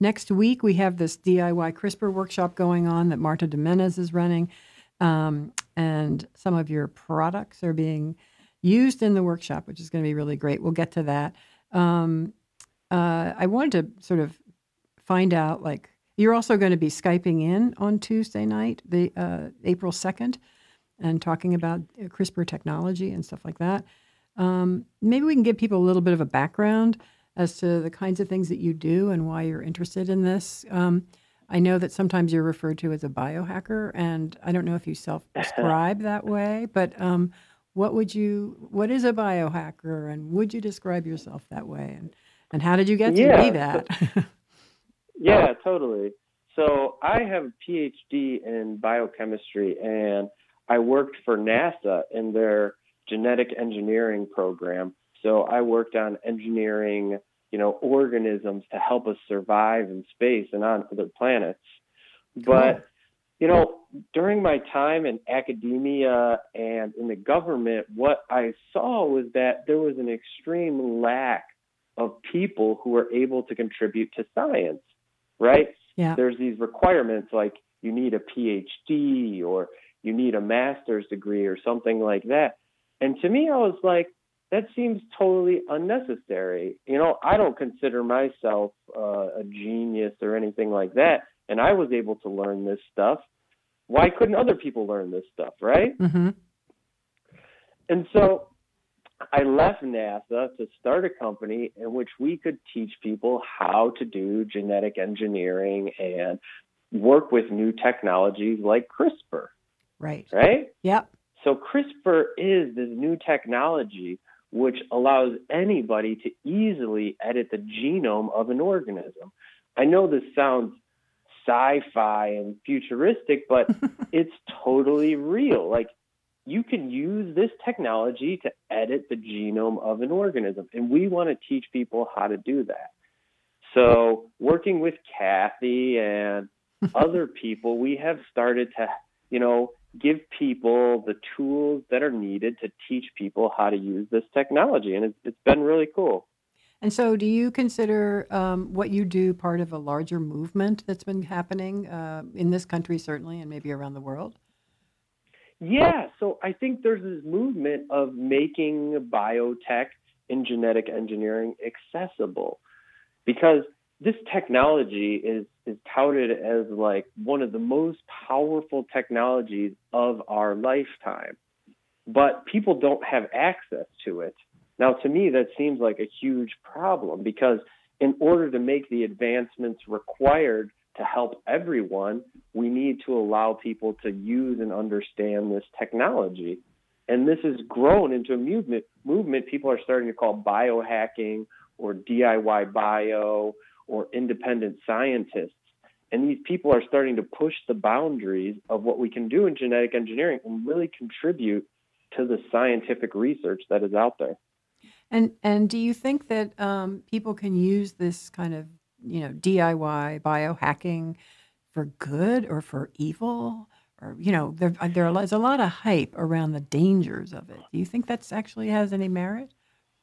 Next week, we have this DIY CRISPR workshop going on that Marta Jimenez is running. And some of your products are being used in the workshop, which is going to be really great. We'll get to that. I wanted to sort of find out, like, you're also going to be Skyping in on Tuesday night, the April 2nd, and talking about CRISPR technology and stuff like that. Maybe we can give people a little bit of a background as to the kinds of things that you do and why you're interested in this. I know that sometimes you're referred to as a biohacker, and I don't know if you self-describe that way, but what is a biohacker, and would you describe yourself that way? And how did you get to be that? Yeah, totally. So I have a PhD in biochemistry, and I worked for NASA in their genetic engineering program. So I worked on engineering, organisms to help us survive in space and on other planets. But, during my time in academia and in the government, what I saw was that there was an extreme lack of people who were able to contribute to science, right? Yeah. There's these requirements like you need a PhD or you need a master's degree or something like that. And to me, I was like, that seems totally unnecessary. I don't consider myself a genius or anything like that. And I was able to learn this stuff. Why couldn't other people learn this stuff, right? Mm-hmm. And so I left NASA to start a company in which we could teach people how to do genetic engineering and work with new technologies like CRISPR. Right? Yep. So CRISPR is this new technology which allows anybody to easily edit the genome of an organism. I know this sounds sci-fi and futuristic, but it's totally real. Like, you can use this technology to edit the genome of an organism, and we want to teach people how to do that. So working with Kathy and other people, we have started to, give people the tools that are needed to teach people how to use this technology, and it's been really cool. And so do you consider what you do part of a larger movement that's been happening in this country, certainly, and maybe around the world? Yeah, so I think there's this movement of making biotech and genetic engineering accessible, because this technology is touted as like one of the most powerful technologies of our lifetime, but people don't have access to it. Now, to me, that seems like a huge problem, because in order to make the advancements required to help everyone, we need to allow people to use and understand this technology. And this has grown into a movement people are starting to call biohacking or DIY bio or independent scientists. And these people are starting to push the boundaries of what we can do in genetic engineering and really contribute to the scientific research that is out there. And do you think that people can use this kind of, DIY biohacking for good or for evil? Or, there's a lot of hype around the dangers of it. Do you think that's actually has any merit?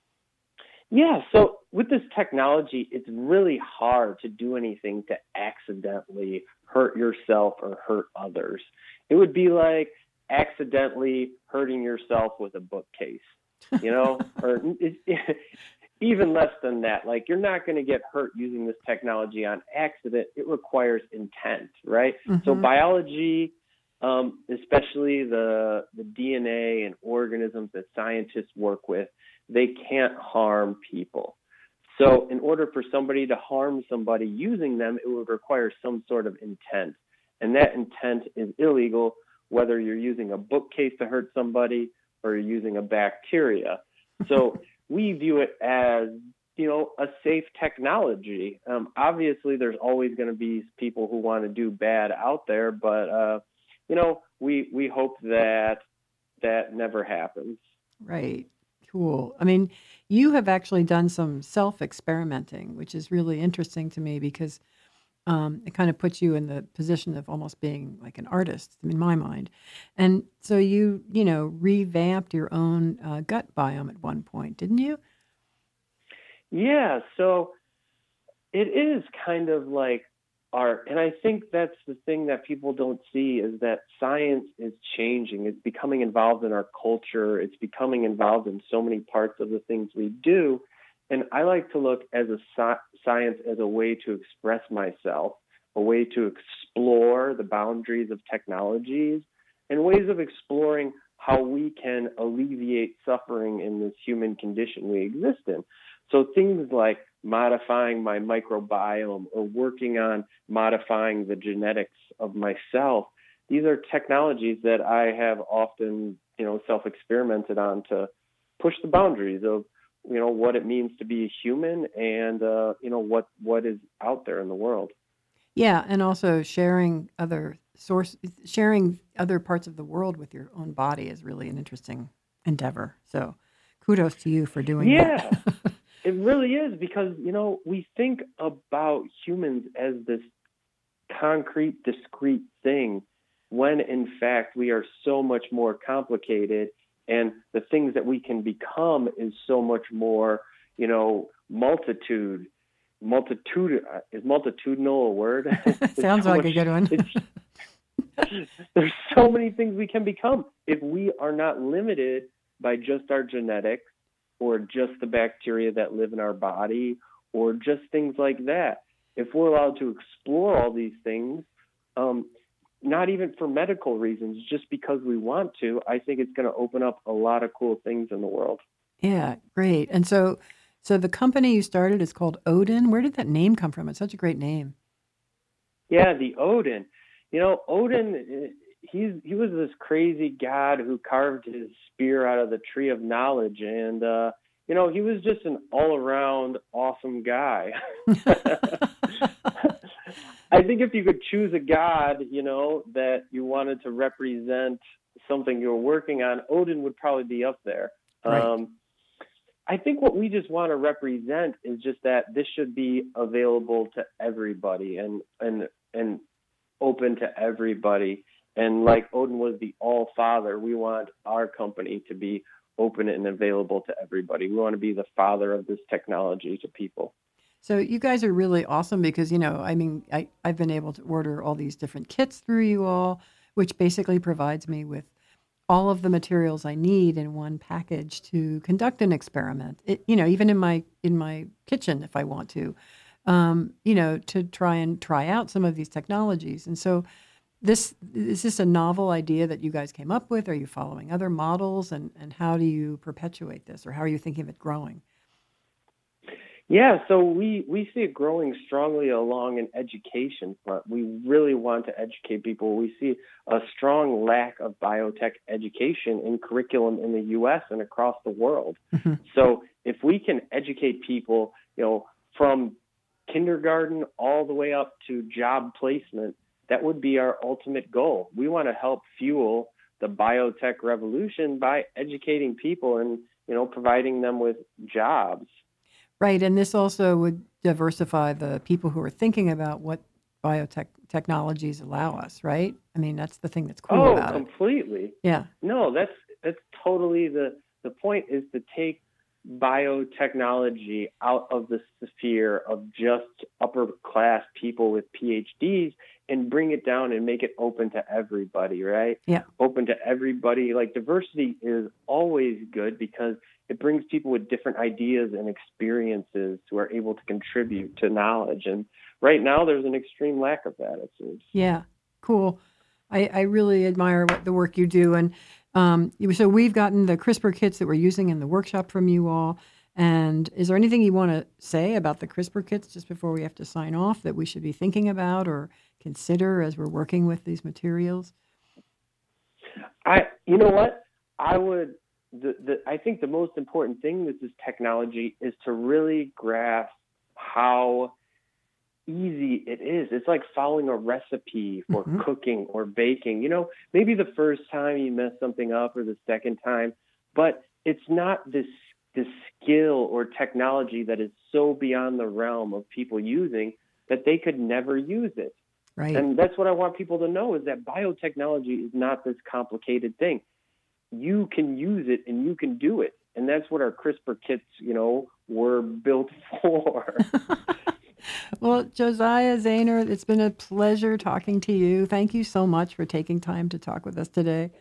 Yeah, so with this technology, it's really hard to do anything to accidentally hurt yourself or hurt others. It would be like accidentally hurting yourself with a bookcase, or even less than that. Like, you're not going to get hurt using this technology on accident. It requires intent, right? Mm-hmm. So biology, especially the DNA and organisms that scientists work with, they can't harm people. So in order for somebody to harm somebody using them, it would require some sort of intent. And that intent is illegal, whether you're using a bookcase to hurt somebody or you're using a bacteria. So we view it as, a safe technology. Obviously, there's always going to be people who want to do bad out there, but, we hope that never happens. Right. Cool. I mean, you have actually done some self-experimenting, which is really interesting to me because it kind of puts you in the position of almost being like an artist in my mind. And so you revamped your own gut biome at one point, didn't you? Yeah. So it is kind of like art. And I think that's the thing that people don't see is that science is changing. It's becoming involved in our culture. It's becoming involved in so many parts of the things we do. And I like to look as a science as a way to express myself, a way to explore the boundaries of technologies, and ways of exploring how we can alleviate suffering in this human condition we exist in. So things like modifying my microbiome or working on modifying the genetics of myself, these are technologies that I have often, self-experimented on to push the boundaries of, what it means to be a human and, what is out there in the world. Yeah, and also sharing sharing other parts of the world with your own body is really an interesting endeavor. So kudos to you for doing Yeah, that. it really is because, we think about humans as this concrete, discrete thing when in fact we are so much more complicated and the things that we can become is so much more, multitude. Is multitudinal a word? Sounds like a good one. There's so many things we can become if we are not limited by just our genetics or just the bacteria that live in our body or just things like that. If we're allowed to explore all these things, not even for medical reasons, just because we want to, I think it's going to open up a lot of cool things in the world. Yeah, great. And so the company you started is called Odin. Where did that name come from? It's such a great name. Yeah, the Odin. Odin, he was this crazy god who carved his spear out of the tree of knowledge. And, he was just an all-around awesome guy. I think if you could choose a god, that you wanted to represent something you were working on, Odin would probably be up there. Right. I think what we just want to represent is just that this should be available to everybody and open to everybody. And like Odin was the All-Father, we want our company to be open and available to everybody. We want to be the father of this technology to people. So you guys are really awesome because, I've been able to order all these different kits through you all, which basically provides me with all of the materials I need in one package to conduct an experiment. Even in my kitchen, if I want to, to try out some of these technologies. And so is this a novel idea that you guys came up with? Are you following other models and how do you perpetuate this or how are you thinking of it growing? Yeah, so we see it growing strongly along an education front. We really want to educate people. We see a strong lack of biotech education in curriculum in the U.S. and across the world. Mm-hmm. So if we can educate people, from kindergarten all the way up to job placement, that would be our ultimate goal. We want to help fuel the biotech revolution by educating people and, providing them with jobs. Right, and this also would diversify the people who are thinking about what technologies allow us, right? I mean, that's the thing that's cool about it. Oh, completely. Yeah. No, that's totally the point is to take biotechnology out of the sphere of just upper class people with PhDs and bring it down and make it open to everybody, right? Yeah. Open to everybody. Like diversity is always good because it brings people with different ideas and experiences who are able to contribute to knowledge. And right now there's an extreme lack of that, it seems. Yeah, cool. I really admire the work you do. And so we've gotten the CRISPR kits that we're using in the workshop from you all. And is there anything you want to say about the CRISPR kits just before we have to sign off that we should be thinking about or consider as we're working with these materials? You know what? I think the most important thing with this technology is to really grasp how easy it is. It's like following a recipe for cooking or baking. Maybe the first time you mess something up or the second time, but it's not this skill or technology that is so beyond the realm of people using that they could never use it. Right. And that's what I want people to know is that biotechnology is not this complicated thing. You can use it and you can do it. And that's what our CRISPR kits, were built for. Well, Josiah Zahner, it's been a pleasure talking to you. Thank you so much for taking time to talk with us today.